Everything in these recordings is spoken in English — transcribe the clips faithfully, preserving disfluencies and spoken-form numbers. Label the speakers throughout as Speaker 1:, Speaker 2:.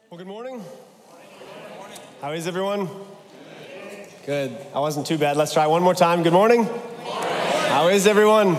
Speaker 1: Well, good morning. How is everyone? Good. I wasn't too bad. Let's try one more time. Good morning. How is everyone?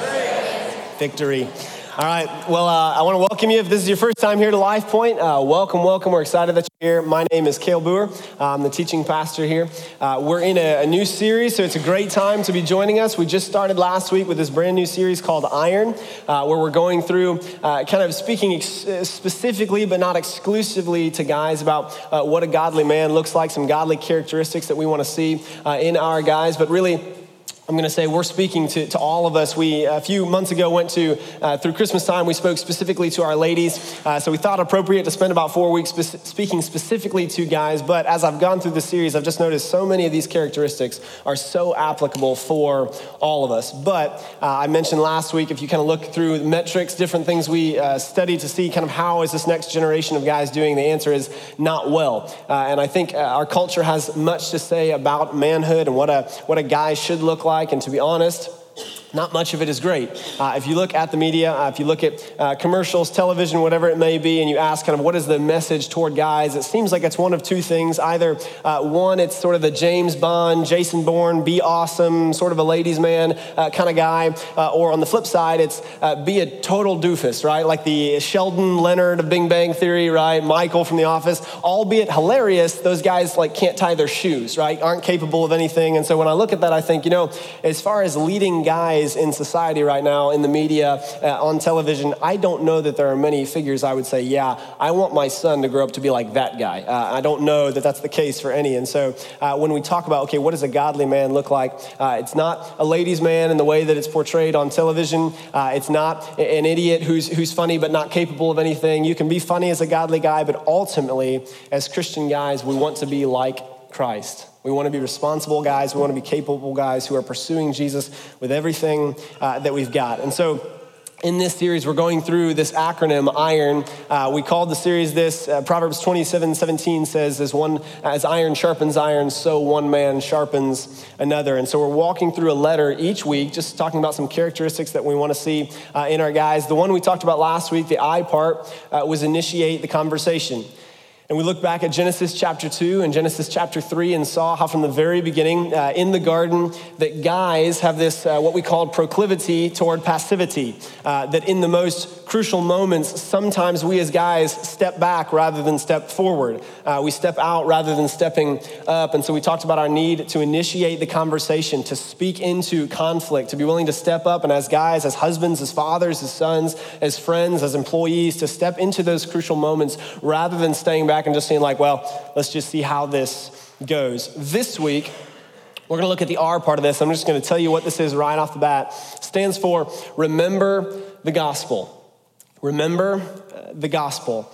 Speaker 1: Victory. All right. Well, uh, I want to welcome you. If this is your first time here to Life Point, uh, welcome, welcome. We're excited that you're here. My name is Cale Boer. I'm the teaching pastor here. Uh, we're in a, a new series, so it's a great time to be joining us. We just started last week with this brand new series called Iron, uh, where we're going through uh, kind of speaking ex- specifically, but not exclusively to guys about uh, what a godly man looks like, some godly characteristics that we want to see uh, in our guys, but really, I'm going to say we're speaking to, to all of us. We, a few months ago, went to, uh, through Christmas time, we spoke specifically to our ladies. Uh, so we thought appropriate to spend about four weeks spe- speaking specifically to guys. But as I've gone through the series, I've just noticed so many of these characteristics are so applicable for all of us. But uh, I mentioned last week, if you kind of look through metrics, different things we uh, study to see kind of how is this next generation of guys doing, the answer is not well. Uh, and I think uh, our culture has much to say about manhood and what a, what a guy should look like. And to be honest, not much of it is great. Uh, if you look at the media, uh, if you look at uh, commercials, television, whatever it may be, and you ask kind of what is the message toward guys, it seems like it's one of two things. Either uh, one, it's sort of the James Bond, Jason Bourne, be awesome, sort of a ladies' man uh, kind of guy. Uh, or on the flip side, it's uh, be a total doofus, right? Like the Sheldon Leonard of Big Bang Theory, right? Michael from The Office. Albeit hilarious, those guys like can't tie their shoes, right? Aren't capable of anything. And so when I look at that, I think, you know, as far as leading guys in society right now, in the media, uh, on television, I don't know that there are many figures I would say, yeah, I want my son to grow up to be like that guy. Uh, I don't know that that's the case for any. And so uh, when we talk about, okay, what does a godly man look like? Uh, it's not a ladies' man in the way that it's portrayed on television. Uh, it's not an idiot who's who's funny but not capable of anything. You can be funny as a godly guy, but ultimately, as Christian guys, we want to be like Christ. We want to be responsible guys. We want to be capable guys who are pursuing Jesus with everything uh, that we've got. And so in this series, we're going through this acronym, IRON. Uh, we called the series this, uh, Proverbs twenty-seven seventeen says, as one, as iron sharpens iron, so one man sharpens another. And so we're walking through a letter each week, just talking about some characteristics that we want to see uh, in our guys. The one we talked about last week, the I part, uh, was initiate the conversation. And we look back at Genesis chapter two and Genesis chapter three and saw how from the very beginning uh, in the garden that guys have this, uh, what we call proclivity toward passivity. Uh, that in the most crucial moments, sometimes we as guys step back rather than step forward. Uh, we step out rather than stepping up. And so we talked about our need to initiate the conversation, to speak into conflict, to be willing to step up. And as guys, as husbands, as fathers, as sons, as friends, as employees, to step into those crucial moments rather than staying back and just saying like, well, let's just see how this goes. This week, we're gonna look at the R part of this. I'm just gonna tell you what this is right off the bat. It stands for remember the gospel. Remember the gospel.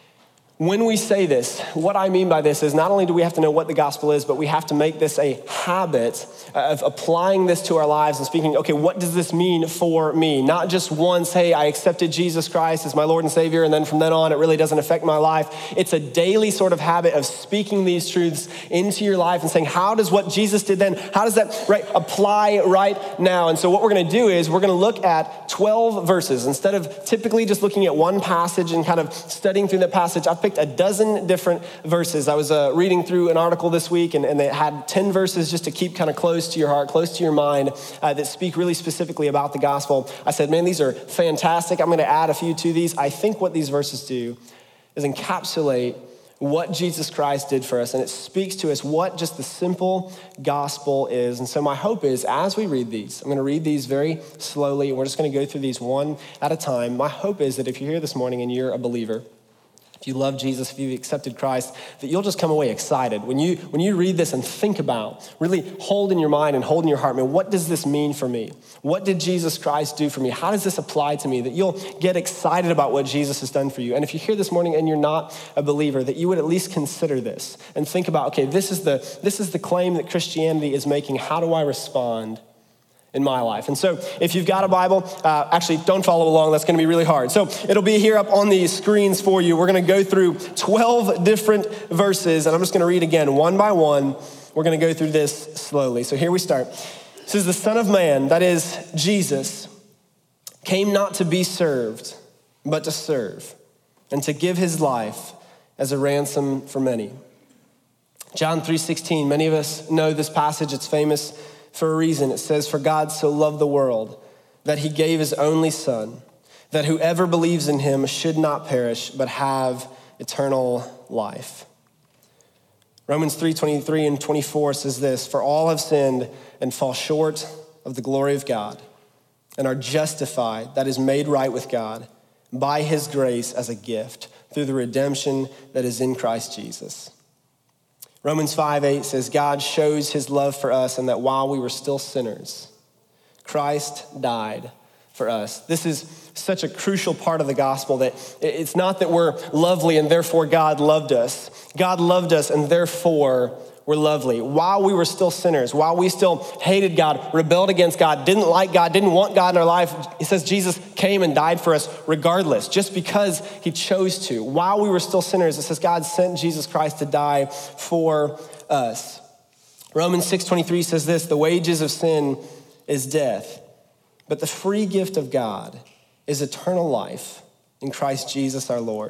Speaker 1: When we say this, what I mean by this is not only do we have to know what the gospel is, but we have to make this a habit of applying this to our lives and speaking, okay, what does this mean for me? Not just once, hey, I accepted Jesus Christ as my Lord and Savior, and then from then on, it really doesn't affect my life. It's a daily sort of habit of speaking these truths into your life and saying, how does what Jesus did then, how does that right, apply right now? And so what we're gonna do is we're gonna look at twelve verses. Instead of typically just looking at one passage and kind of studying through that passage, I've picked a dozen different verses. I was uh, reading through an article this week, and, and they had ten verses just to keep kind of close to your heart, close to your mind, uh, that speak really specifically about the gospel. I said, man, these are fantastic. I'm going to add a few to these. I think what these verses do is encapsulate what Jesus Christ did for us, and it speaks to us what just the simple gospel is. And so my hope is, as we read these, I'm going to read these very slowly, and we're just going to go through these one at a time. My hope is that if you're here this morning and you're a believer, if you love Jesus, if you've accepted Christ, that you'll just come away excited. When you when you read this and think about, really hold in your mind and hold in your heart, man, what does this mean for me? What did Jesus Christ do for me? How does this apply to me? That you'll get excited about what Jesus has done for you. And if you're here this morning and you're not a believer, that you would at least consider this and think about, okay, this is the this is the claim that Christianity is making. How do I respond in my life? And so if you've got a Bible, uh, actually don't follow along, that's gonna be really hard. So it'll be here up on the screens for you. We're gonna go through twelve different verses, and I'm just gonna read again one by one. We're gonna go through this slowly. So here we start. It says, the Son of Man, that is Jesus, came not to be served, but to serve, and to give his life as a ransom for many. John three sixteen, many of us know this passage. It's famous for a reason. It says, "For God so loved the world that he gave his only son, that whoever believes in him should not perish, but have eternal life." Romans three twenty-three and twenty-four says this, "For all have sinned and fall short of the glory of God, and are justified," that is made right with God, "by his grace as a gift through the redemption that is in Christ Jesus." Romans five eight says, "God shows his love for us, and that while we were still sinners, Christ died for us." This is such a crucial part of the gospel, that it's not that we're lovely and therefore God loved us. God loved us and therefore we're lovely. While we were still sinners, while we still hated God, rebelled against God, didn't like God, didn't want God in our life, it says Jesus came and died for us regardless, just because he chose to. While we were still sinners, it says God sent Jesus Christ to die for us. Romans six twenty-three says this, "The wages of sin is death, but the free gift of God is eternal life in Christ Jesus our Lord."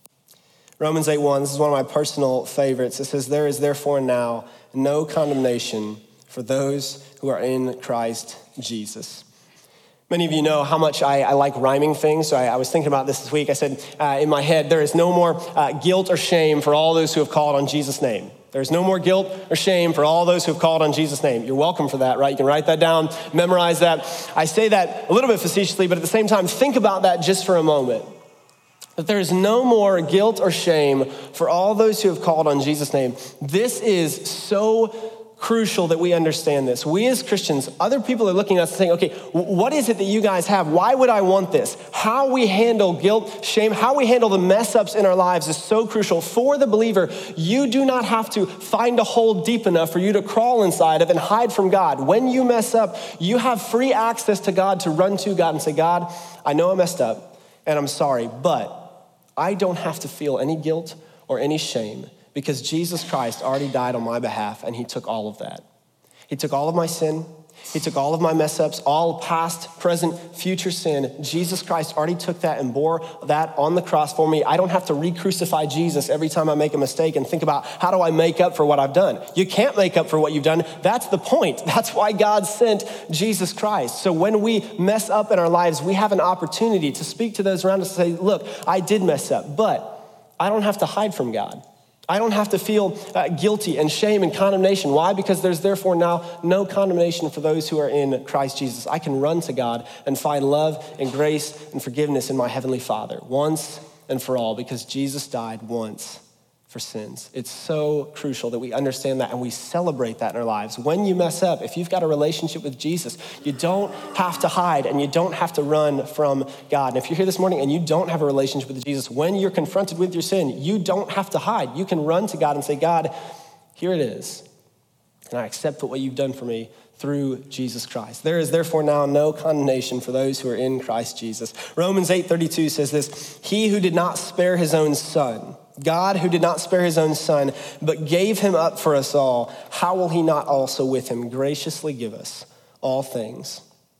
Speaker 1: Romans eight one, this is one of my personal favorites. It says, "There is therefore now no condemnation for those who are in Christ Jesus." Many of you know how much I, I like rhyming things, so I, I was thinking about this this week. I said uh, in my head, there is no more uh, guilt or shame for all those who have called on Jesus' name. There's no more guilt or shame for all those who have called on Jesus' name. You're welcome for that, right? You can write that down, memorize that. I say that a little bit facetiously, but at the same time, think about that just for a moment. That there is no more guilt or shame for all those who have called on Jesus' name. This is so crucial that we understand this. We as Christians, other people are looking at us and saying, okay, what is it that you guys have? Why would I want this? How we handle guilt, shame, how we handle the mess ups in our lives is so crucial. For the believer, you do not have to find a hole deep enough for you to crawl inside of and hide from God. When you mess up, you have free access to God to run to God and say, God, I know I messed up and I'm sorry, but I don't have to feel any guilt or any shame because Jesus Christ already died on my behalf and he took all of that. He took all of my sin. He took all of my mess ups, all past, present, future sin. Jesus Christ already took that and bore that on the cross for me. I don't have to re-crucify Jesus every time I make a mistake and think about how do I make up for what I've done. You can't make up for what you've done. That's the point. That's why God sent Jesus Christ. So when we mess up in our lives, we have an opportunity to speak to those around us and say, look, I did mess up, but I don't have to hide from God. I don't have to feel uh, guilty and shame and condemnation. Why? Because there's therefore now no condemnation for those who are in Christ Jesus. I can run to God and find love and grace and forgiveness in my Heavenly Father once and for all because Jesus died once for sins. It's so crucial that we understand that and we celebrate that in our lives. When you mess up, if you've got a relationship with Jesus, you don't have to hide and you don't have to run from God. And if you're here this morning and you don't have a relationship with Jesus, when you're confronted with your sin, you don't have to hide. You can run to God and say, God, here it is. And I accept what you've done for me through Jesus Christ. There is therefore now no condemnation for those who are in Christ Jesus. Romans eight thirty-two says this, he who did not spare his own son, God who did not spare his own son, but gave him up for us all, how will he not also with him graciously give us all things?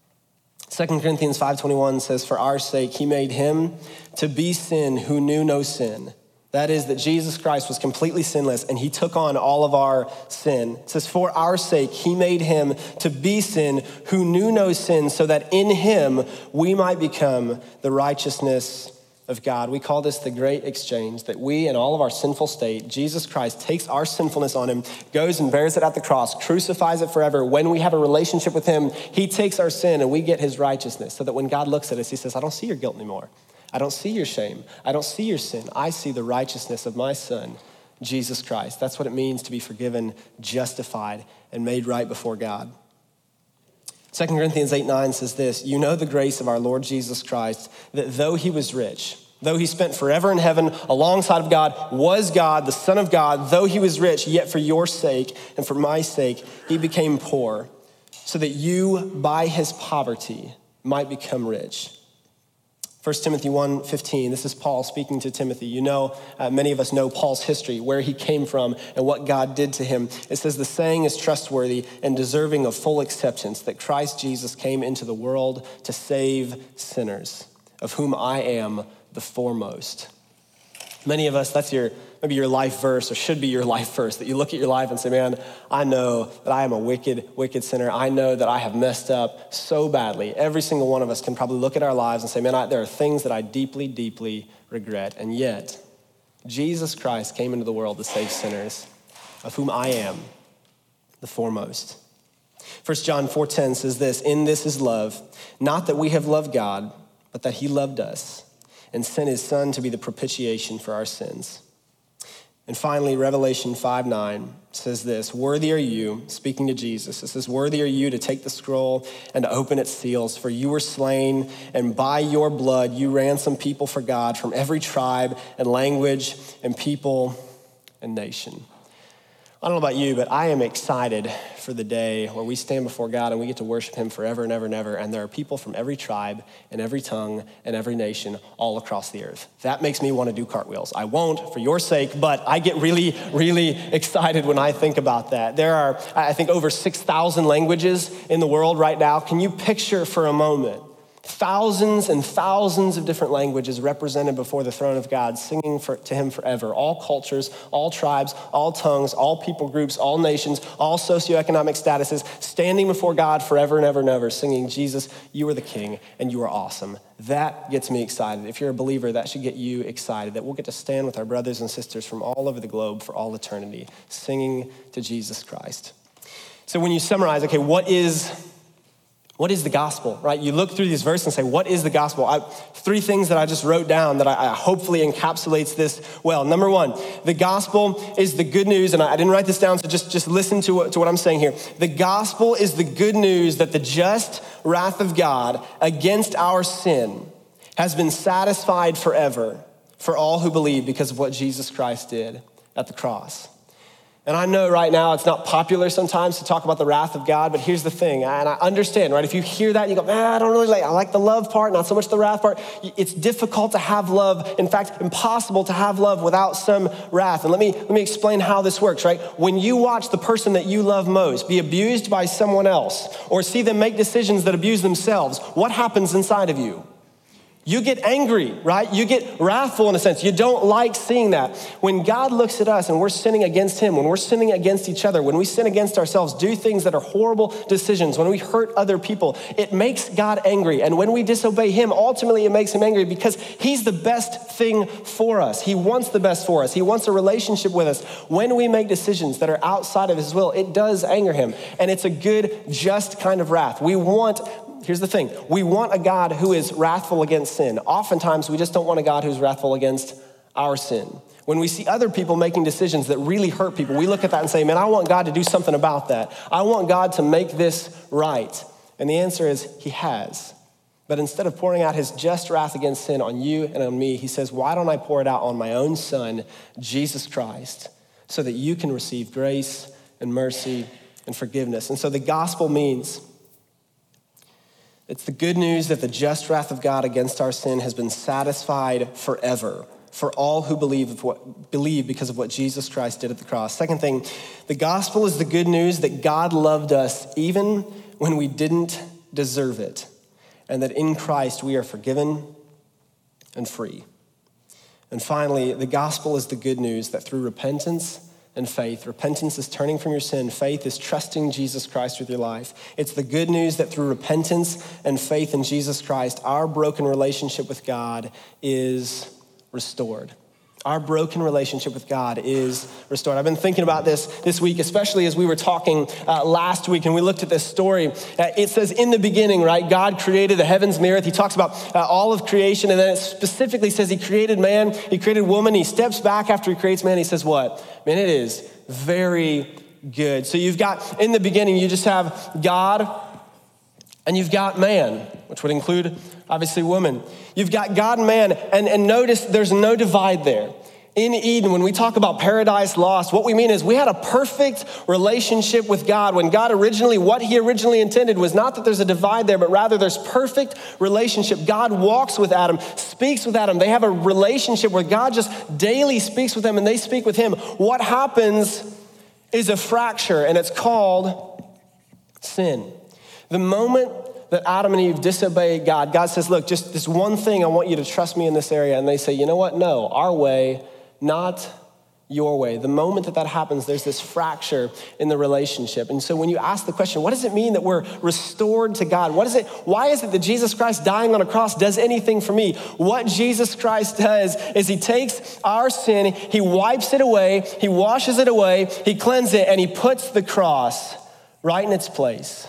Speaker 1: Second Corinthians five twenty-one says, for our sake, he made him to be sin who knew no sin. That is that Jesus Christ was completely sinless and he took on all of our sin. It says, for our sake, he made him to be sin who knew no sin so that in him we might become the righteousness of God. We call this the great exchange, that we in all of our sinful state, Jesus Christ takes our sinfulness on him, goes and bears it at the cross, crucifies it forever. When we have a relationship with him, he takes our sin and we get his righteousness so that when God looks at us, he says, I don't see your guilt anymore. I don't see your shame. I don't see your sin. I see the righteousness of my son, Jesus Christ. That's what it means to be forgiven, justified, and made right before God. Second Corinthians eight nine says this, you know the grace of our Lord Jesus Christ, that though he was rich, though he spent forever in heaven alongside of God, was God, the Son of God, though he was rich, yet for your sake and for my sake, he became poor, so that you by his poverty might become rich. First Timothy one fifteen, this is Paul speaking to Timothy. You know, uh, many of us know Paul's history, where he came from and what God did to him. It says the saying is trustworthy and deserving of full acceptance that Christ Jesus came into the world to save sinners, of whom I am the foremost. Many of us, that's your maybe your life verse, or should be your life verse, that you look at your life and say, man, I know that I am a wicked, wicked sinner. I know that I have messed up so badly. Every single one of us can probably look at our lives and say, man, I, there are things that I deeply, deeply regret. And yet, Jesus Christ came into the world to save sinners, of whom I am the foremost. First John four ten says this, in this is love, not that we have loved God, but that he loved us and sent his son to be the propitiation for our sins. And finally, Revelation five nine says this, worthy are you, speaking to Jesus, it says, worthy are you to take the scroll and to open its seals, for you were slain, and by your blood you ransomed people for God from every tribe and language and people and nation. I don't know about you, but I am excited for the day where we stand before God and we get to worship him forever and ever and ever. And there are people from every tribe and every tongue and every nation all across the earth. That makes me want to do cartwheels. I won't for your sake, but I get really, really excited when I think about that. There are, I think, over six thousand languages in the world right now. Can you picture for a moment thousands and thousands of different languages represented before the throne of God, singing for, to him forever. All cultures, all tribes, all tongues, all people groups, all nations, all socioeconomic statuses, standing before God forever and ever and ever, singing, Jesus, you are the King and you are awesome. That gets me excited. If you're a believer, that should get you excited, that we'll get to stand with our brothers and sisters from all over the globe for all eternity, singing to Jesus Christ. So when you summarize, okay, what is What is the gospel, right? You look through these verses and say, what is the gospel? I, three things that I just wrote down that I, I hopefully encapsulates this well. Number one, the gospel is the good news, and I, I didn't write this down, so just, just listen to what, to what I'm saying here. The gospel is the good news that the just wrath of God against our sin has been satisfied forever for all who believe because of what Jesus Christ did at the cross. And I know right now it's not popular sometimes to talk about the wrath of God, but here's the thing, and I understand, right? If you hear that and you go, man, I don't really like, I like the love part, not so much the wrath part. It's difficult to have love. In fact, impossible to have love without some wrath. And let me, let me explain how this works, right? When you watch the person that you love most be abused by someone else, or see them make decisions that abuse themselves, what happens inside of you? You get angry, right? You get wrathful in a sense. You don't like seeing that. When God looks at us and we're sinning against him, when we're sinning against each other, when we sin against ourselves, do things that are horrible decisions, when we hurt other people, it makes God angry. And when we disobey him, ultimately it makes him angry because he's the best thing for us. He wants the best for us. He wants a relationship with us. When we make decisions that are outside of his will, it does anger him. And it's a good, just kind of wrath. We want Here's the thing. We want a God who is wrathful against sin. Oftentimes, we just don't want a God who's wrathful against our sin. When we see other people making decisions that really hurt people, we look at that and say, man, I want God to do something about that. I want God to make this right. And the answer is he has. But instead of pouring out his just wrath against sin on you and on me, he says, why don't I pour it out on my own son, Jesus Christ, so that you can receive grace and mercy and forgiveness. And so the gospel means it's the good news that the just wrath of God against our sin has been satisfied forever for all who believe of what, believe because of what Jesus Christ did at the cross. Second thing, the gospel is the good news that God loved us even when we didn't deserve it, and that in Christ we are forgiven and free. And finally, the gospel is the good news that through repentance and faith. Repentance is turning from your sin. Faith is trusting Jesus Christ with your life. It's the good news that through repentance and faith in Jesus Christ, our broken relationship with God is restored. Our broken relationship with God is restored. I've been thinking about this this week, especially as we were talking uh, last week and we looked at this story. Uh, it says in the beginning, right, God created the heavens and the earth. He talks about uh, all of creation, and then it specifically says he created man, he created woman. He steps back after he creates man. He says what? Man, it is very good. So you've got, in the beginning, you just have God and you've got man, which would include, obviously, woman. You've got God and man, and, and notice there's no divide there. In Eden, when we talk about paradise lost, what we mean is we had a perfect relationship with God. When God originally, what he originally intended was not that there's a divide there, but rather there's perfect relationship. God walks with Adam, speaks with Adam. They have a relationship where God just daily speaks with them and they speak with him. What happens is a fracture, and it's called sin. The moment that Adam and Eve disobeyed God, God says, look, just this one thing, I want you to trust me in this area. And they say, you know what? No, our way not your way. The moment that that happens, there's this fracture in the relationship. And so when you ask the question, what does it mean that we're restored to God? What is it? Why is it that Jesus Christ dying on a cross does anything for me? What Jesus Christ does is he takes our sin, he wipes it away, he washes it away, he cleanses it, and he puts the cross right in its place.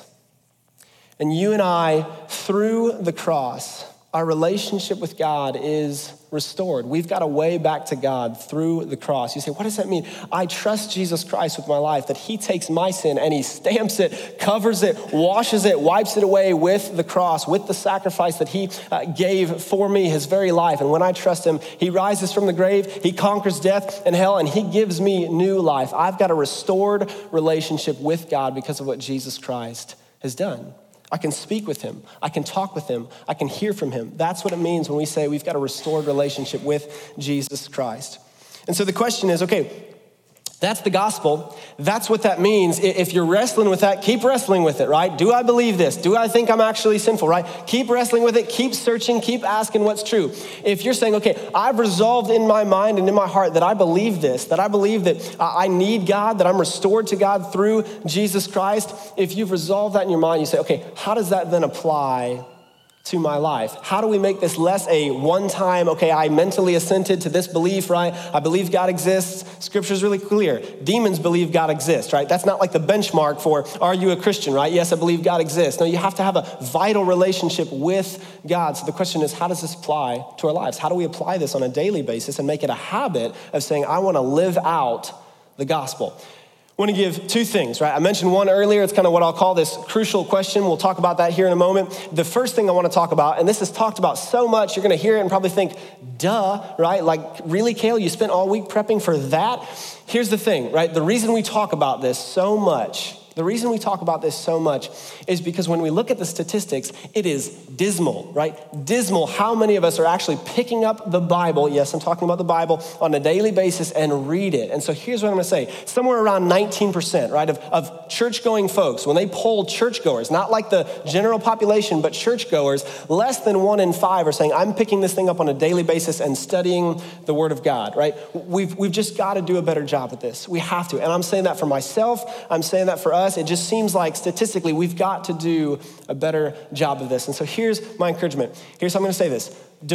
Speaker 1: And you and I, through the cross, our relationship with God is restored. We've got a way back to God through the cross. You say, what does that mean? I trust Jesus Christ with my life, that he takes my sin and he stamps it, covers it, washes it, wipes it away with the cross, with the sacrifice that he uh, gave for me, his very life. And when I trust him, he rises from the grave, he conquers death and hell, and he gives me new life. I've got a restored relationship with God because of what Jesus Christ has done. I can speak with him. I can talk with him. I can hear from him. That's what it means when we say we've got a restored relationship with Jesus Christ. And so the question is, okay, that's the gospel. That's what that means. If you're wrestling with that, keep wrestling with it, right? Do I believe this? Do I think I'm actually sinful, right? Keep wrestling with it. Keep searching. Keep asking what's true. If you're saying, okay, I've resolved in my mind and in my heart that I believe this, that I believe that I need God, that I'm restored to God through Jesus Christ. If you've resolved that in your mind, you say, okay, how does that then apply to my life? How do we make this less a one-time, okay, I mentally assented to this belief, right? I believe God exists. Scripture's really clear. Demons believe God exists, right? That's not like the benchmark for, are you a Christian, right? Yes, I believe God exists. No, you have to have a vital relationship with God. So the question is, how does this apply to our lives? How do we apply this on a daily basis and make it a habit of saying, I want to live out the gospel? I want to give two things, right? I mentioned one earlier. It's kind of what I'll call this crucial question. We'll talk about that here in a moment. The first thing I want to talk about, and this is talked about so much, you're going to hear it and probably think, duh, right? Like, really, Kale, you spent all week prepping for that? Here's the thing, right? The reason we talk about this so much The reason we talk about this so much is because when we look at the statistics, it is dismal, right? Dismal how many of us are actually picking up the Bible, yes, I'm talking about the Bible, on a daily basis and read it. And so here's what I'm gonna say. Somewhere around nineteen percent, right, of, of church-going folks, when they poll churchgoers, not like the general population, but churchgoers, less than one in five are saying, I'm picking this thing up on a daily basis and studying the Word of God, right? We've, we've just gotta do a better job at this. We have to. And I'm saying that for myself. I'm saying that for us. It just seems like statistically we've got to do a better job of this. And so here's my encouragement. Here's how I'm going to say this.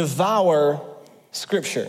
Speaker 1: Devour Scripture.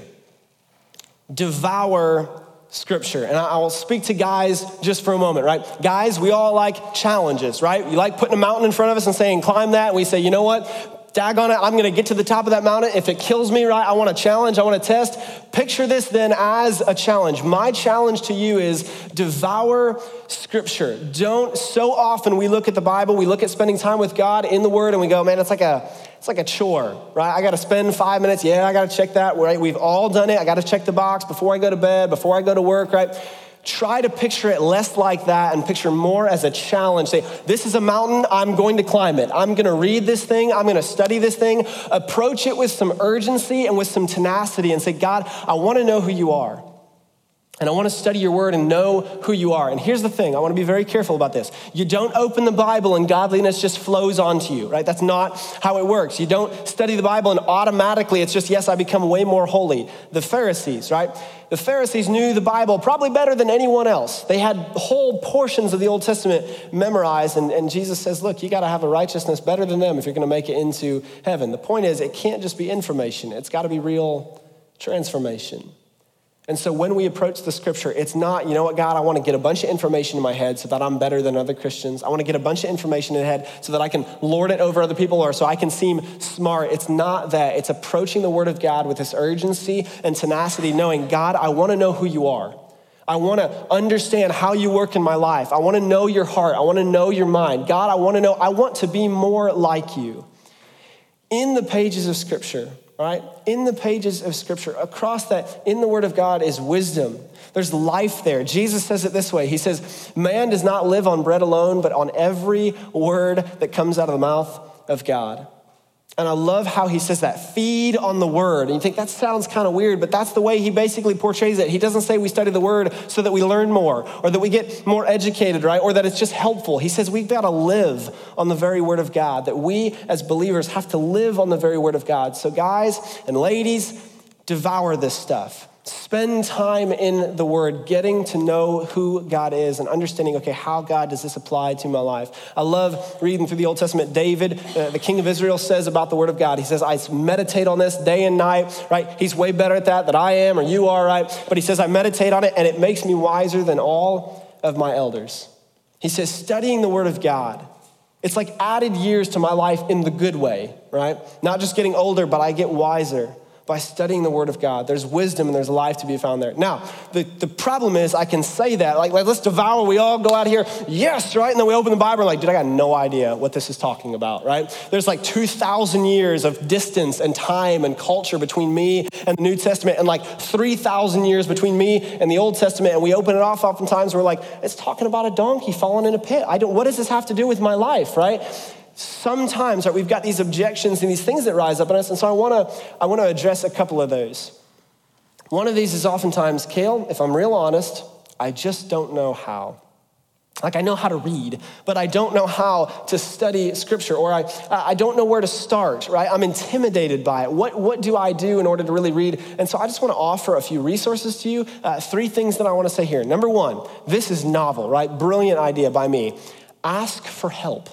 Speaker 1: Devour Scripture. And I will speak to guys just for a moment, right? Guys, we all like challenges, right? We like putting a mountain in front of us and saying, climb that. And we say, you know what? Daggone it, I'm gonna get to the top of that mountain. If it kills me, right, I want a challenge, I want to test. Picture this then as a challenge. My challenge to you is devour Scripture. Don't, so often we look at the Bible, we look at spending time with God in the Word, and we go, man, it's like a, it's like a chore, right? I gotta spend five minutes, yeah, I gotta check that, right? We've all done it. I gotta check the box before I go to bed, before I go to work, right? Try to picture it less like that and picture more as a challenge. Say, this is a mountain, I'm going to climb it. I'm gonna read this thing, I'm gonna study this thing. Approach it with some urgency and with some tenacity and say, God, I wanna know who you are. And I wanna study your word and know who you are. And here's the thing, I wanna be very careful about this. You don't open the Bible and godliness just flows onto you, right? That's not how it works. You don't study the Bible and automatically it's just, yes, I become way more holy. The Pharisees, right? The Pharisees knew the Bible probably better than anyone else. They had whole portions of the Old Testament memorized, and, and Jesus says, look, you gotta have a righteousness better than them if you're gonna make it into heaven. The point is, it can't just be information. It's gotta be real transformation. And so when we approach the Scripture, it's not, you know what, God, I want to get a bunch of information in my head so that I'm better than other Christians. I want to get a bunch of information in my head so that I can lord it over other people or so I can seem smart. It's not that. It's approaching the Word of God with this urgency and tenacity, knowing, God, I want to know who you are. I want to understand how you work in my life. I want to know your heart. I want to know your mind. God, I want to know, I want to be more like you. In the pages of Scripture, all right, in the pages of Scripture, across that, in the Word of God is wisdom. There's life there. Jesus says it this way. He says, man does not live on bread alone, but on every word that comes out of the mouth of God. And I love how he says that, feed on the word. And you think that sounds kind of weird, but that's the way he basically portrays it. He doesn't say we study the word so that we learn more or that we get more educated, right? Or that it's just helpful. He says we've got to live on the very word of God, that we as believers have to live on the very word of God. So guys and ladies, devour this stuff. Spend time in the Word, getting to know who God is and understanding, okay, how God does this apply to my life? I love reading through the Old Testament. David, uh, the king of Israel, says about the Word of God, he says, I meditate on this day and night, right? He's way better at that than I am or you are, right? But he says, I meditate on it and it makes me wiser than all of my elders. He says, studying the Word of God, it's like added years to my life in the good way, right? Not just getting older, but I get wiser by studying the Word of God. There's wisdom and there's life to be found there. Now, the, the problem is I can say that, like, like, let's devour, we all go out here, yes, right? And then we open the Bible and like, dude, I got no idea what this is talking about, right? There's like two thousand years of distance and time and culture between me and the New Testament and like three thousand years between me and the Old Testament. And we open it off oftentimes, we're like, it's talking about a donkey falling in a pit. I don't, what does this have to do with my life, right? Sometimes, right, we've got these objections and these things that rise up in us, and so I want to I want to address a couple of those. One of these is oftentimes, Cale, if I'm real honest, I just don't know how. Like I know how to read, but I don't know how to study Scripture, or I I don't know where to start, right? I'm intimidated by it. What, what do I do in order to really read? And so I just want to offer a few resources to you. Uh, three things that I want to say here. Number one, this is novel, right? Brilliant idea by me. Ask for help.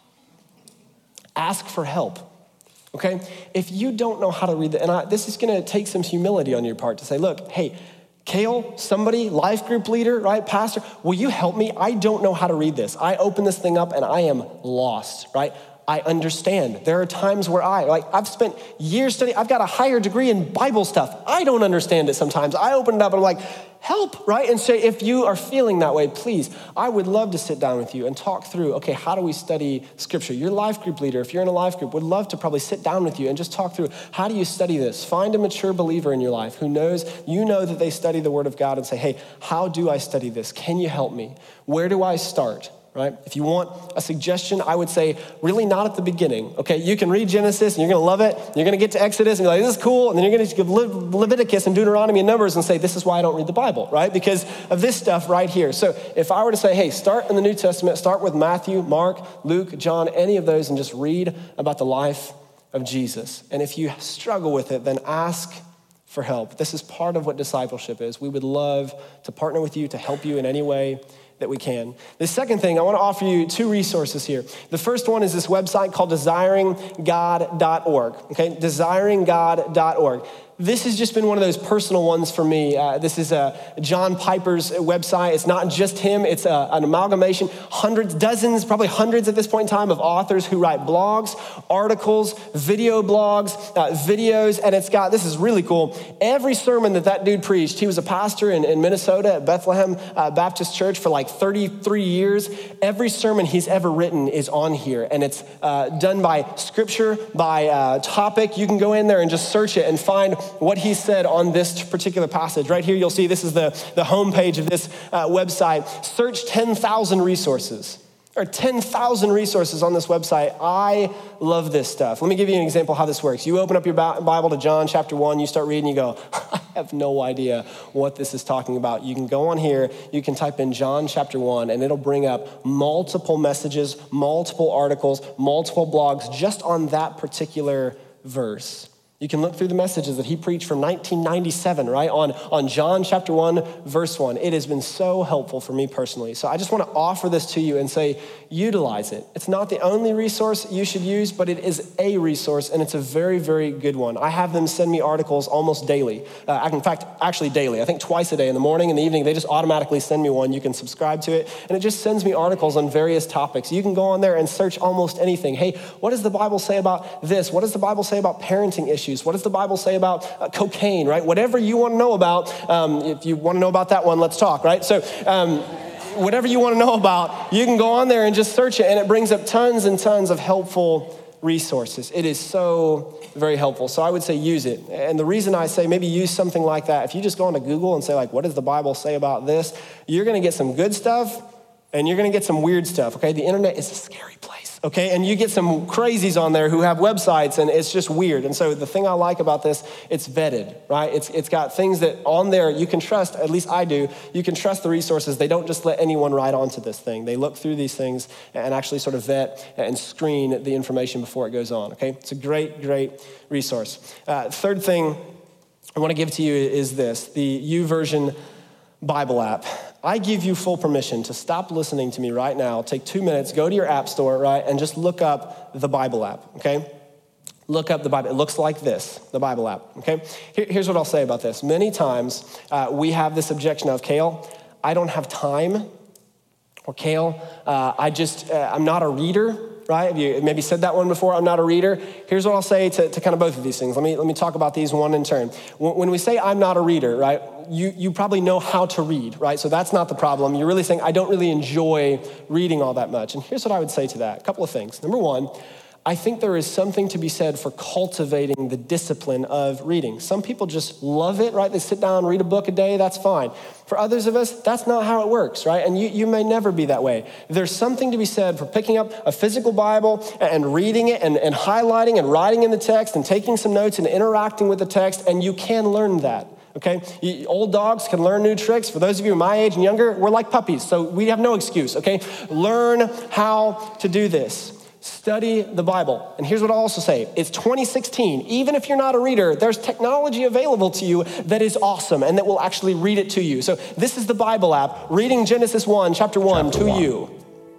Speaker 1: Ask for help, okay? If you don't know how to read, the, and I, this is gonna take some humility on your part to say, look, hey, Cale, somebody, life group leader, right, pastor, will you help me? I don't know how to read this. I open this thing up and I am lost, right? I understand. There are times where I, like, I've spent years studying, I've got a higher degree in Bible stuff. I don't understand it sometimes. I open it up and I'm like, help, right? And so if you are feeling that way, please, I would love to sit down with you and talk through, okay, how do we study Scripture? Your life group leader, if you're in a life group, would love to probably sit down with you and just talk through, how do you study this? Find a mature believer in your life who knows, you know that they study the Word of God and say, hey, how do I study this? Can you help me? Where do I start? Right? If you want a suggestion, I would say really not at the beginning, okay? You can read Genesis and you're gonna love it. You're gonna get to Exodus and you're like, this is cool. And then you're gonna give Le- Leviticus and Deuteronomy and Numbers and say, this is why I don't read the Bible, right? Because of this stuff right here. So if I were to say, hey, start in the New Testament, start with Matthew, Mark, Luke, John, any of those, and just read about the life of Jesus. And if you struggle with it, then ask for help. This is part of what discipleship is. We would love to partner with you to help you in any way that we can. The second thing, I want to offer you two resources here. The first one is this website called desiring god dot org, okay? desiring god dot org. This has just been one of those personal ones for me. Uh, this is uh, John Piper's website. It's not just him. It's uh, an amalgamation, hundreds, dozens, probably hundreds at this point in time of authors who write blogs, articles, video blogs, uh, videos, and it's got, this is really cool, every sermon that that dude preached. He was a pastor in, in Minnesota at Bethlehem uh, Baptist Church for like thirty-three years. Every sermon he's ever written is on here, and it's uh, done by scripture, by uh, topic. You can go in there and just search it and find what he said on this particular passage. Right here, you'll see this is the, the homepage of this uh, website. Search ten thousand resources. There are ten thousand resources on this website. I love this stuff. Let me give you an example how this works. You open up your Bible to John chapter one, you start reading, you go, I have no idea what this is talking about. You can go on here, you can type in John chapter one, and it'll bring up multiple messages, multiple articles, multiple blogs just on that particular verse. You can look through the messages that he preached from nineteen ninety-seven, right, on, on John chapter one, verse one. It has been so helpful for me personally. So I just want to offer this to you and say, utilize it. It's not the only resource you should use, but it is a resource, and it's a very, very good one. I have them send me articles almost daily. Uh, in fact, actually daily. I think twice a day, in the morning and the evening, they just automatically send me one. You can subscribe to it, and it just sends me articles on various topics. You can go on there and search almost anything. Hey, what does the Bible say about this? What does the Bible say about parenting issues? What does the Bible say about uh, cocaine, right? Whatever you want to know about, um, if you want to know about that one, let's talk, right? So um, whatever you want to know about, you can go on there and just search it, and it brings up tons and tons of helpful resources. It is so very helpful. So I would say use it. And the reason I say maybe use something like that, if you just go onto Google and say, like, what does the Bible say about this? You're going to get some good stuff, and you're going to get some weird stuff, okay? The internet is a scary place, okay? And you get some crazies on there who have websites, and it's just weird. And so the thing I like about this, it's vetted, right? It's It's got things that on there you can trust, at least I do, you can trust the resources. They don't just let anyone write onto this thing. They look through these things and actually sort of vet and screen the information before it goes on, okay? It's a great, great resource. Uh, third thing I want to give to you is this, the YouVersion Bible app. I give you full permission to stop listening to me right now. Take two minutes, go to your app store, right, and just look up the Bible app, okay? Look up the Bible. It looks like this, the Bible app, okay? Here, here's what I'll say about this. Many times uh, we have this objection of, Cale, I don't have time, or Cale, uh, I just, uh, I'm not a reader, right? Have you maybe said that one before? I'm not a reader. Here's what I'll say to, to kind of both of these things. Let me let me talk about these one in turn. When we say I'm not a reader, right? You you probably know how to read, right? So that's not the problem. You're really saying I don't really enjoy reading all that much. And here's what I would say to that. A couple of things. Number one, I think there is something to be said for cultivating the discipline of reading. Some people just love it, right? They sit down, read a book a day, that's fine. For others of us, that's not how it works, right? And you, you may never be that way. There's something to be said for picking up a physical Bible and reading it and, and highlighting and writing in the text and taking some notes and interacting with the text, and you can learn that. Okay, you, old dogs can learn new tricks. For those of you my age and younger, we're like puppies, so we have no excuse, okay? Learn how to do this. Study the Bible. And here's what I'll also say. It's twenty sixteen. Even if you're not a reader, there's technology available to you that is awesome and that will actually read it to you. So this is the Bible app, reading Genesis one, chapter one chapter to one. You.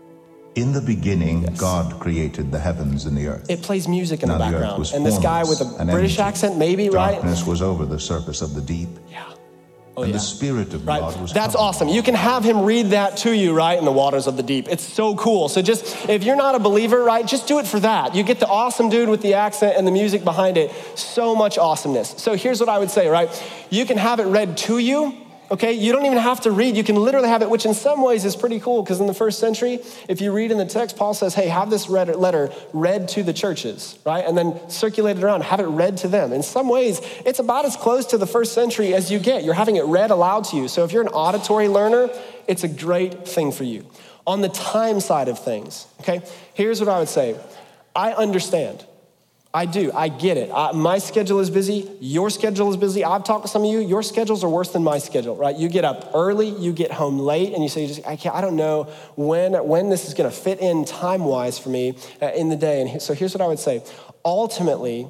Speaker 2: In the beginning, yes. God created the heavens and the earth.
Speaker 1: It plays music in
Speaker 2: now
Speaker 1: the background. The and this guy with a British empty. accent, maybe,
Speaker 2: Darkness
Speaker 1: right?
Speaker 2: Darkness was over the surface of the deep.
Speaker 1: Yeah. Oh,
Speaker 2: and
Speaker 1: yeah.
Speaker 2: the Spirit of
Speaker 1: right.
Speaker 2: God was
Speaker 1: That's
Speaker 2: coming.
Speaker 1: awesome. You can have him read that to you, right, in the waters of the deep. It's so cool. So just, if you're not a believer, right, just do it for that. You get the awesome dude with the accent and the music behind it. So much awesomeness. So here's what I would say, right? You can have it read to you, okay? You don't even have to read. You can literally have it, which in some ways is pretty cool, because in the first century, if you read in the text, Paul says, hey, have this read, letter read to the churches, right? And then circulate it around, have it read to them. In some ways, it's about as close to the first century as you get. You're having it read aloud to you. So if you're an auditory learner, it's a great thing for you. On the time side of things, okay, here's what I would say. I understand. I do. I get it. I, my schedule is busy. Your schedule is busy. I've talked to some of you. Your schedules are worse than my schedule, right? You get up early, you get home late, and you say, just, I, can't, I don't know when, when this is going to fit in time-wise for me uh, in the day. And so here's what I would say. Ultimately,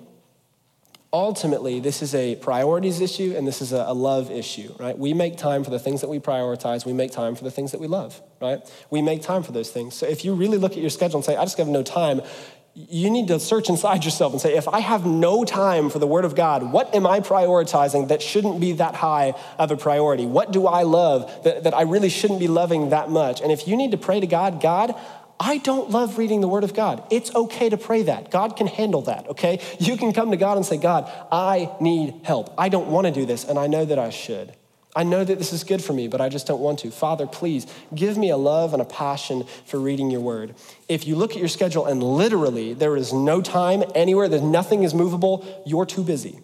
Speaker 1: ultimately, this is a priorities issue, and this is a, a love issue, right? We make time for the things that we prioritize. We make time for the things that we love, right? We make time for those things. So if you really look at your schedule and say, I just have no time, you need to search inside yourself and say, if I have no time for the Word of God, what am I prioritizing that shouldn't be that high of a priority? What do I love that, that I really shouldn't be loving that much? And if you need to pray to God, God, I don't love reading the Word of God. It's okay to pray that. God can handle that, okay? You can come to God and say, God, I need help. I don't want to do this, and I know that I should. I know that this is good for me, but I just don't want to. Father, please give me a love and a passion for reading your word. If you look at your schedule and literally there is no time anywhere, there's nothing is movable, you're too busy.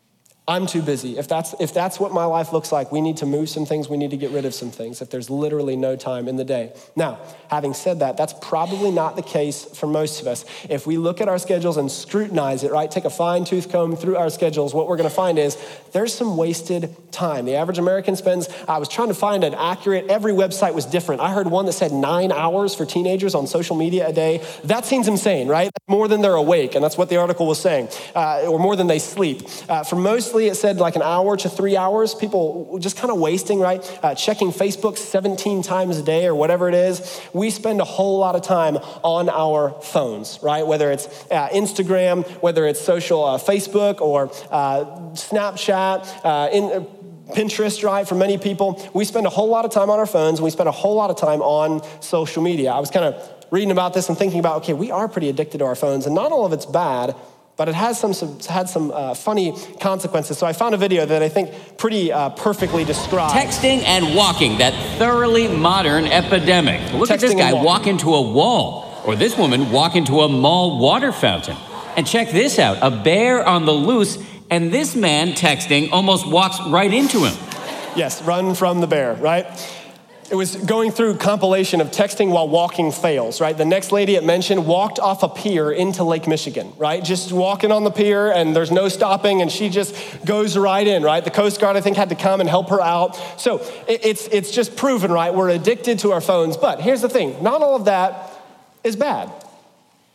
Speaker 1: I'm too busy. If that's if that's what my life looks like, we need to move some things, we need to get rid of some things if there's literally no time in the day. Now, having said that, that's probably not the case for most of us. If we look at our schedules and scrutinize it, right, take a fine-tooth comb through our schedules, what we're gonna find is there's some wasted time. The average American spends, I was trying to find an accurate, every website was different. I heard one that said nine hours for teenagers on social media a day. That seems insane, right? More than they're awake, and that's what the article was saying, uh, or more than they sleep. Uh, for most it said like an hour to three hours, people just kind of wasting, right? Uh, checking Facebook seventeen times a day or whatever it is. We spend a whole lot of time on our phones, right? Whether it's uh, Instagram, whether it's social uh, Facebook or uh, Snapchat, uh, in, uh, Pinterest, right? For many people, we spend a whole lot of time on our phones and we spend a whole lot of time on social media. I was kind of reading about this and thinking about, okay, we are pretty addicted to our phones, and not all of it's bad, but it has some, some had some uh, funny consequences. So I found a video that I think pretty uh, perfectly describes
Speaker 3: texting and walking, that thoroughly modern epidemic. Look
Speaker 1: Texting
Speaker 3: at this guy
Speaker 1: and
Speaker 3: walk into a wall, or this woman walk into a mall water fountain. And check this out, a bear on the loose, and this man texting almost walks right into him.
Speaker 1: Yes, run from the bear, right? It was going through compilation of texting while walking fails, right? The next lady it mentioned walked off a pier into Lake Michigan, right? Just walking on the pier and there's no stopping and she just goes right in, right? The Coast Guard, I think, had to come and help her out. So it's, it's just proven, right? We're addicted to our phones. But here's the thing, not all of that is bad.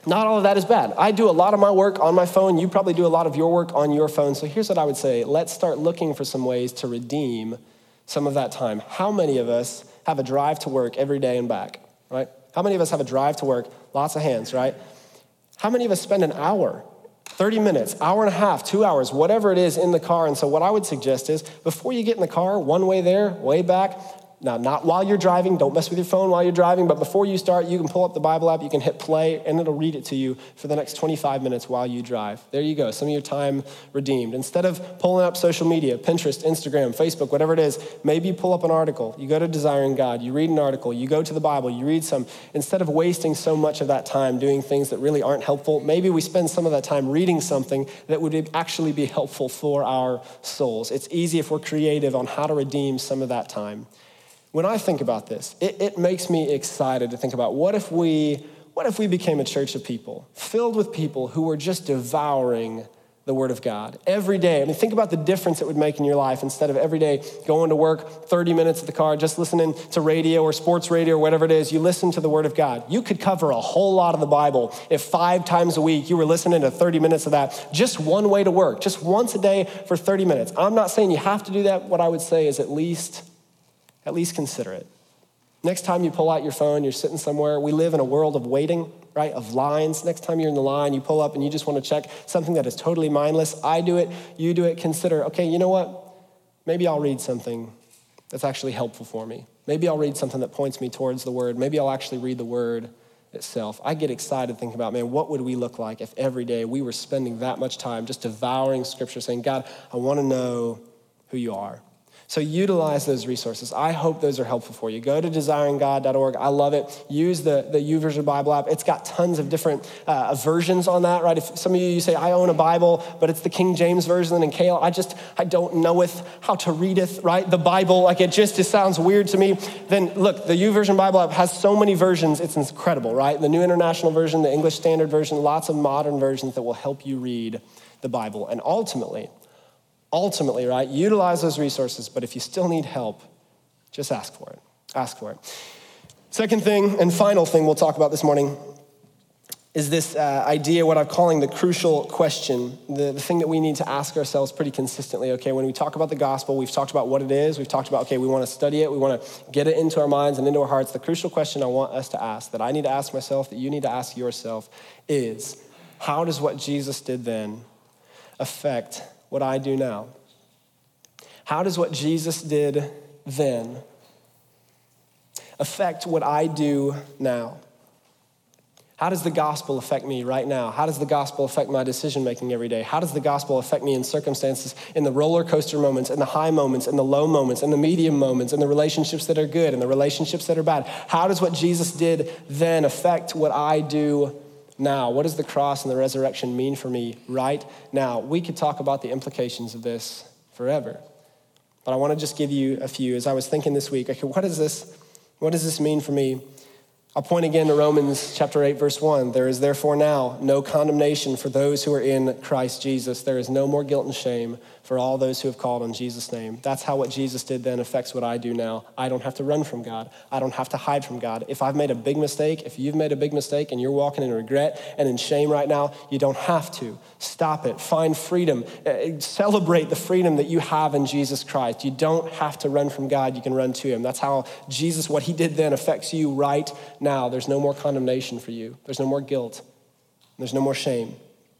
Speaker 1: Not all of that is bad. I do a lot of my work on my phone. You probably do a lot of your work on your phone. So here's what I would say. Let's start looking for some ways to redeem some of that time. How many of us have a drive to work every day and back, right? How many of us have a drive to work? Lots of hands, right? How many of us spend an hour, thirty minutes, hour and a half, two hours, whatever it is in the car? And so what I would suggest is before you get in the car, one way there, way back, now, not while you're driving. Don't mess with your phone while you're driving. But before you start, you can pull up the Bible app. You can hit play, and it'll read it to you for the next twenty-five minutes while you drive. There you go. Some of your time redeemed. Instead of pulling up social media, Pinterest, Instagram, Facebook, whatever it is, maybe you pull up an article. You go to Desiring God. You read an article. You go to the Bible. You read some. Instead of wasting so much of that time doing things that really aren't helpful, maybe we spend some of that time reading something that would actually be helpful for our souls. It's easy if we're creative on how to redeem some of that time. When I think about this, it, it makes me excited to think about what if we, what if we became a church of people filled with people who were just devouring the Word of God every day. I mean, think about the difference it would make in your life instead of every day going to work, thirty minutes at the car, just listening to radio or sports radio or whatever it is. You listen to the Word of God. You could cover a whole lot of the Bible if five times a week you were listening to thirty minutes of that, just one way to work, just once a day for thirty minutes. I'm not saying you have to do that. What I would say is at least At least consider it. Next time you pull out your phone, you're sitting somewhere. We live in a world of waiting, right, of lines. Next time you're in the line, you pull up and you just want to check something that is totally mindless. I do it, you do it. Consider, okay, you know what? Maybe I'll read something that's actually helpful for me. Maybe I'll read something that points me towards the Word. Maybe I'll actually read the Word itself. I get excited thinking about, man, what would we look like if every day we were spending that much time just devouring Scripture, saying, God, I want to know who you are. So utilize those resources. I hope those are helpful for you. Go to desiring god dot org. I love it. Use the, the YouVersion Bible app. It's got tons of different uh, versions on that, right? If some of you, you say, I own a Bible, but it's the King James Version, and Kale, I just, I don't knoweth how to readeth, right? The Bible, like it just, it sounds weird to me. Then look, the YouVersion Bible app has so many versions. It's incredible, right? The New International Version, the English Standard Version, lots of modern versions that will help you read the Bible. And ultimately, Ultimately, right, utilize those resources, but if you still need help, just ask for it. Ask for it. Second thing and final thing we'll talk about this morning is this uh, idea, what I'm calling the crucial question, the, the thing that we need to ask ourselves pretty consistently, okay? When we talk about the gospel, we've talked about what it is. We've talked about, okay, we want to study it. We want to get it into our minds and into our hearts. The crucial question I want us to ask, that I need to ask myself, that you need to ask yourself, is how does what Jesus did then affect what I do now? How does what Jesus did then affect what I do now? How does the gospel affect me right now? How does the gospel affect my decision-making every day? How does the gospel affect me in circumstances, in the roller coaster moments, in the high moments, in the low moments, in the medium moments, in the relationships that are good, in the relationships that are bad? How does what Jesus did then affect what I do now? What does the cross and the resurrection mean for me right now? We could talk about the implications of this forever, but I want to just give you a few. As I was thinking this week, okay, what is this? What does this mean for me? I'll point again to Romans chapter eight, verse one. There is therefore now no condemnation for those who are in Christ Jesus. There is no more guilt and shame for all those who have called on Jesus' name. That's how what Jesus did then affects what I do now. I don't have to run from God. I don't have to hide from God. If I've made a big mistake, if you've made a big mistake and you're walking in regret and in shame right now, you don't have to. Stop it. Find freedom. Celebrate the freedom that you have in Jesus Christ. You don't have to run from God. You can run to him. That's how Jesus, what he did then affects you right now. There's no more condemnation for you. There's no more guilt. There's no more shame.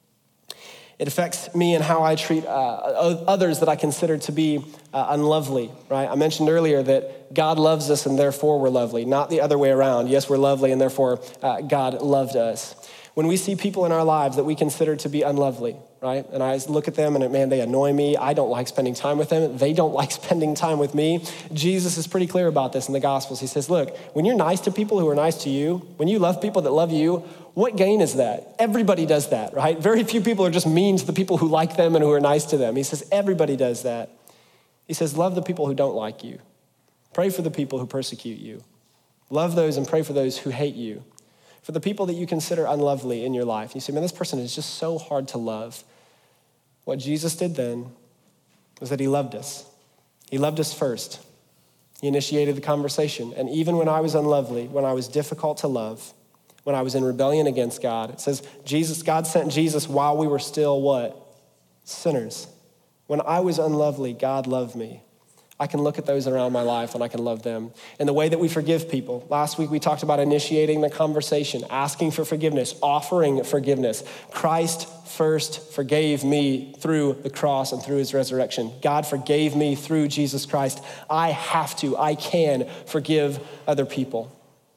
Speaker 1: It affects me and how I treat uh, others that I consider to be uh, unlovely, right? I mentioned earlier that God loves us and therefore we're lovely, not the other way around. Yes, we're lovely and therefore uh, God loved us. When we see people in our lives that we consider to be unlovely, right? And I look at them and, man, they annoy me. I don't like spending time with them. They don't like spending time with me. Jesus is pretty clear about this in the Gospels. He says, look, when you're nice to people who are nice to you, when you love people that love you, what gain is that? Everybody does that, right? Very few people are just mean to the people who like them and who are nice to them. He says, everybody does that. He says, love the people who don't like you. Pray for the people who persecute you. Love those and pray for those who hate you. For the people that you consider unlovely in your life. You say, man, this person is just so hard to love. What Jesus did then was that he loved us. He loved us first. He initiated the conversation. And even when I was unlovely, when I was difficult to love, when I was in rebellion against God. It says, Jesus, God sent Jesus while we were still what? Sinners. When I was unlovely, God loved me. I can look at those around my life and I can love them. And the way that we forgive people. Last week we talked about initiating the conversation, asking for forgiveness, offering forgiveness. Christ first forgave me through the cross and through his resurrection. God forgave me through Jesus Christ. I have to, I can forgive other people.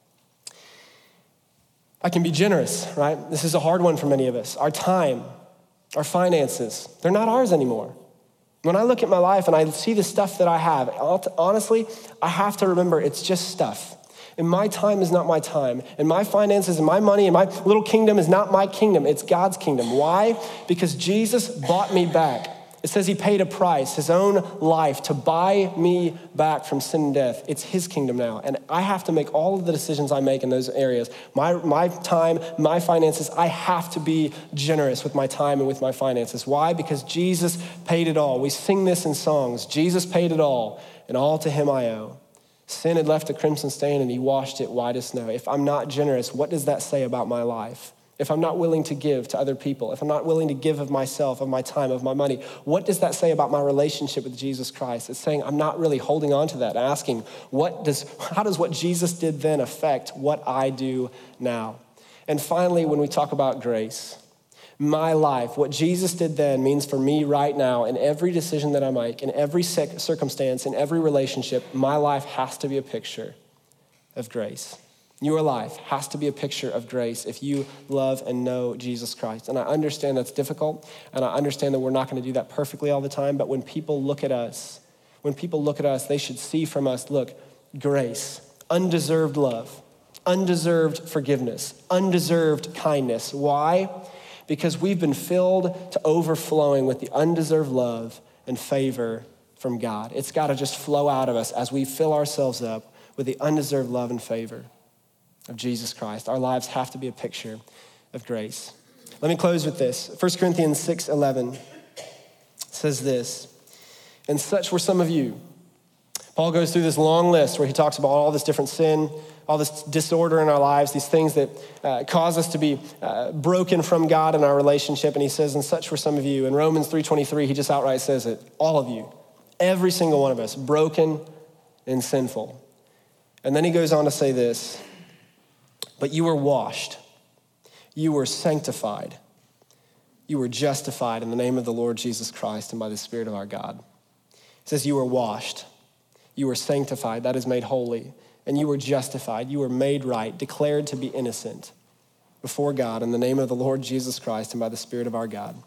Speaker 1: I can be generous, right? This is a hard one for many of us. Our time, our finances, they're not ours anymore. When I look at my life and I see the stuff that I have, honestly, I have to remember it's just stuff. And my time is not my time. And my finances and my money and my little kingdom is not my kingdom. It's God's kingdom. Why? Because Jesus bought me back. It says he paid a price, his own life, to buy me back from sin and death. It's his kingdom now. And I have to make all of the decisions I make in those areas. My, my time, my finances, I have to be generous with my time and with my finances. Why? Because Jesus paid it all. We sing this in songs. Jesus paid it all, and all to him I owe. Sin had left a crimson stain, and he washed it white as snow. If I'm not generous, what does that say about my life? If I'm not willing to give to other people, if I'm not willing to give of myself, of my time, of my money, what does that say about my relationship with Jesus Christ? It's saying I'm not really holding on to that, asking, what does, how does what Jesus did then affect what I do now? And finally, when we talk about grace, my life, what Jesus did then means for me right now, in every decision that I make, in every circumstance, in every relationship, my life has to be a picture of grace. Your life has to be a picture of grace if you love and know Jesus Christ. And I understand that's difficult, and I understand that we're not going to do that perfectly all the time, but when people look at us, when people look at us, they should see from us, look, grace, undeserved love, undeserved forgiveness, undeserved kindness. Why? Because we've been filled to overflowing with the undeserved love and favor from God. It's got to just flow out of us as we fill ourselves up with the undeserved love and favor of Jesus Christ. Our lives have to be a picture of grace. Let me close with this. First Corinthians six eleven says this, and such were some of you. Paul goes through this long list where he talks about all this different sin, all this disorder in our lives, these things that uh, cause us to be uh, broken from God in our relationship. And he says, and such were some of you. In Romans three twenty-three, he just outright says it. All of you, every single one of us, broken and sinful. And then he goes on to say this, but you were washed, you were sanctified, you were justified in the name of the Lord Jesus Christ and by the Spirit of our God. It says you were washed, you were sanctified, that is made holy, and you were justified, you were made right, declared to be innocent before God in the name of the Lord Jesus Christ and by the Spirit of our God.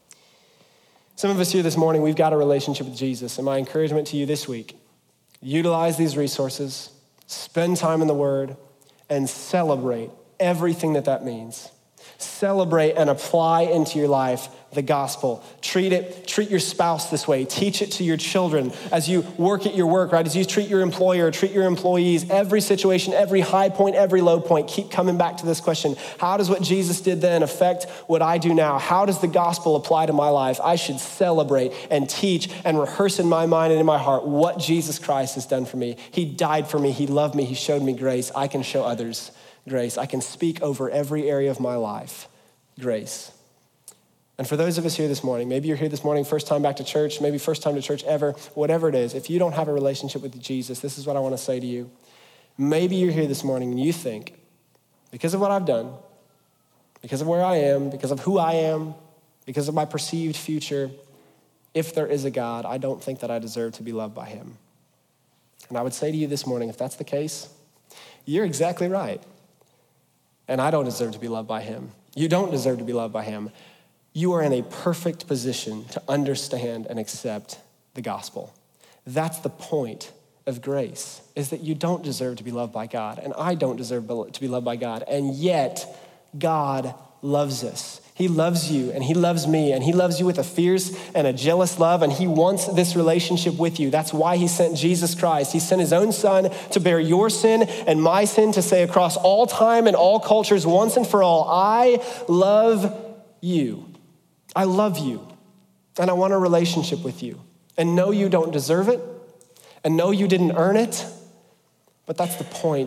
Speaker 1: Some of us here this morning, we've got a relationship with Jesus, and my encouragement to you this week, utilize these resources, spend time in the Word, and celebrate everything that that means. Celebrate and apply into your life the gospel. Treat it, treat your spouse this way. Teach it to your children as you work at your work, right? As you treat your employer, treat your employees, every situation, every high point, every low point. Keep coming back to this question. How does what Jesus did then affect what I do now? How does the gospel apply to my life? I should celebrate and teach and rehearse in my mind and in my heart what Jesus Christ has done for me. He died for me. He loved me. He showed me grace. I can show others grace. I can speak over every area of my life, grace. And for those of us here this morning, maybe you're here this morning, first time back to church, maybe first time to church ever, whatever it is, if you don't have a relationship with Jesus, this is what I want to say to you. Maybe you're here this morning and you think, because of what I've done, because of where I am, because of who I am, because of my perceived future, if there is a God, I don't think that I deserve to be loved by him. And I would say to you this morning, if that's the case, you're exactly right. And I don't deserve to be loved by him. You don't deserve to be loved by him. You are in a perfect position to understand and accept the gospel. That's the point of grace, is that you don't deserve to be loved by God, and I don't deserve to be loved by God, and yet God loves us. He loves you, and he loves me, and he loves you with a fierce and a jealous love, and he wants this relationship with you. That's why he sent Jesus Christ. He sent his own son to bear your sin and my sin, to say across all time and all cultures, once and for all, I love you. I love you, and I want a relationship with you. And no, you don't deserve it, and no, you didn't earn it, but that's the point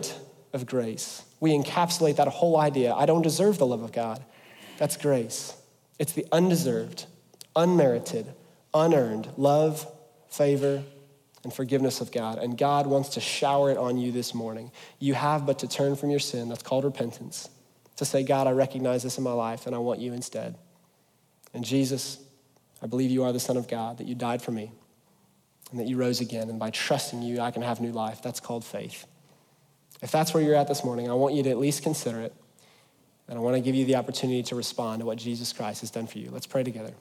Speaker 1: of grace. We encapsulate that whole idea. I don't deserve the love of God. That's grace. It's the undeserved, unmerited, unearned love, favor, and forgiveness of God. And God wants to shower it on you this morning. You have but to turn from your sin. That's called repentance. To say, God, I recognize this in my life and I want you instead. And Jesus, I believe you are the Son of God, that you died for me and that you rose again. And by trusting you, I can have new life. That's called faith. If that's where you're at this morning, I want you to at least consider it. And I want to give you the opportunity to respond to what Jesus Christ has done for you. Let's pray together.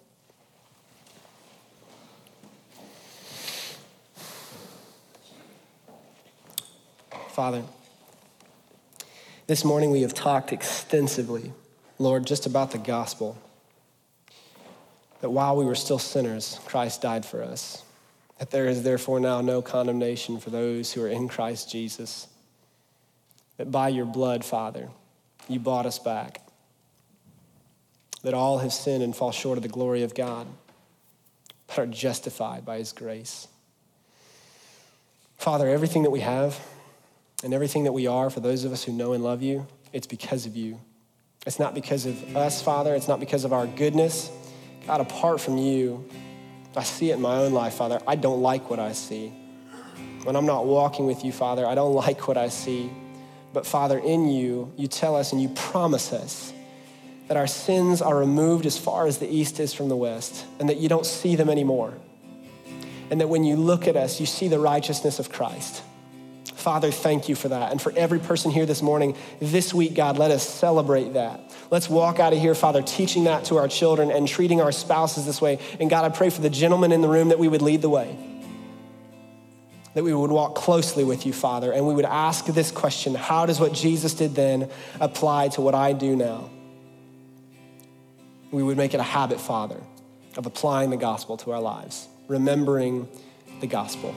Speaker 1: Father, this morning we have talked extensively, Lord, just about the gospel. That while we were still sinners, Christ died for us. That there is therefore now no condemnation for those who are in Christ Jesus. That by your blood, Father, you bought us back. That all have sinned and fall short of the glory of God, but are justified by his grace. Father, everything that we have and everything that we are, for those of us who know and love you, it's because of you. It's not because of us, Father. It's not because of our goodness. God, apart from you, I see it in my own life, Father. I don't like what I see. When I'm not walking with you, Father, I don't like what I see. But Father, in you, you tell us and you promise us that our sins are removed as far as the east is from the west, and that you don't see them anymore. And that when you look at us, you see the righteousness of Christ. Father, thank you for that. And for every person here this morning, this week, God, let us celebrate that. Let's walk out of here, Father, teaching that to our children and treating our spouses this way. And God, I pray for the gentlemen in the room that we would lead the way, that we would walk closely with you, Father, and we would ask this question: how does what Jesus did then apply to what I do now? We would make it a habit, Father, of applying the gospel to our lives, remembering the gospel.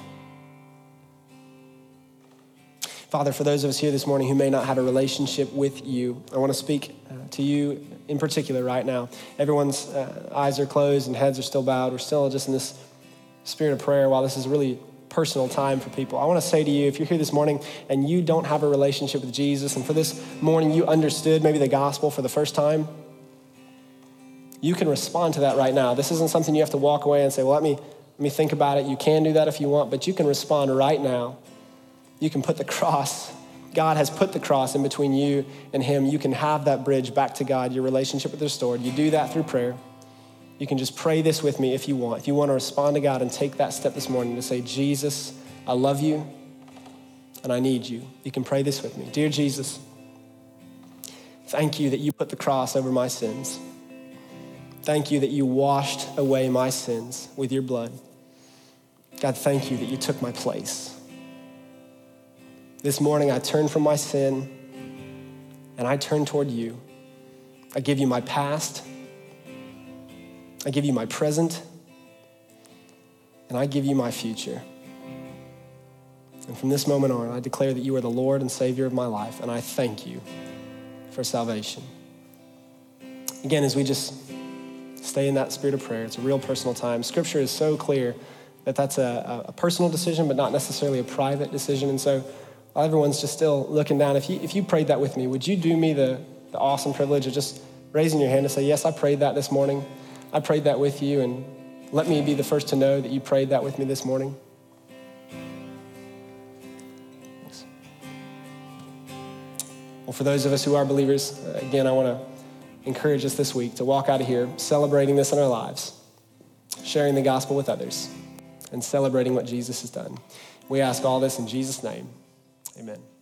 Speaker 1: Father, for those of us here this morning who may not have a relationship with you, I want to speak uh, to you in particular right now. Everyone's uh, eyes are closed and heads are still bowed. We're still just in this spirit of prayer while this is a really personal time for people. I want to say to you, if you're here this morning and you don't have a relationship with Jesus, and for this morning you understood maybe the gospel for the first time, you can respond to that right now. This isn't something you have to walk away and say, well, let me, let me think about it. You can do that if you want, but you can respond right now. You can put the cross, God has put the cross in between you and him. You can have that bridge back to God, your relationship is restored. You do that through prayer. You can just pray this with me if you want. If you want to respond to God and take that step this morning to say, Jesus, I love you and I need you. You can pray this with me. Dear Jesus, thank you that you put the cross over my sins. Thank you that you washed away my sins with your blood. God, thank you that you took my place. This morning, I turn from my sin and I turn toward you. I give you my past. I give you my present. And I give you my future. And from this moment on, I declare that you are the Lord and Savior of my life, and I thank you for salvation. Again, as we just stay in that spirit of prayer, it's a real personal time. Scripture is so clear that that's a, a personal decision, but not necessarily a private decision. And so while everyone's just still looking down, if you if you prayed that with me, would you do me the, the awesome privilege of just raising your hand to say, yes, I prayed that this morning. I prayed that with you, and let me be the first to know that you prayed that with me this morning. Thanks. Well, for those of us who are believers, uh, again, I want to encourage us this week to walk out of here celebrating this in our lives, sharing the gospel with others, and celebrating what Jesus has done. We ask all this in Jesus' name. Amen.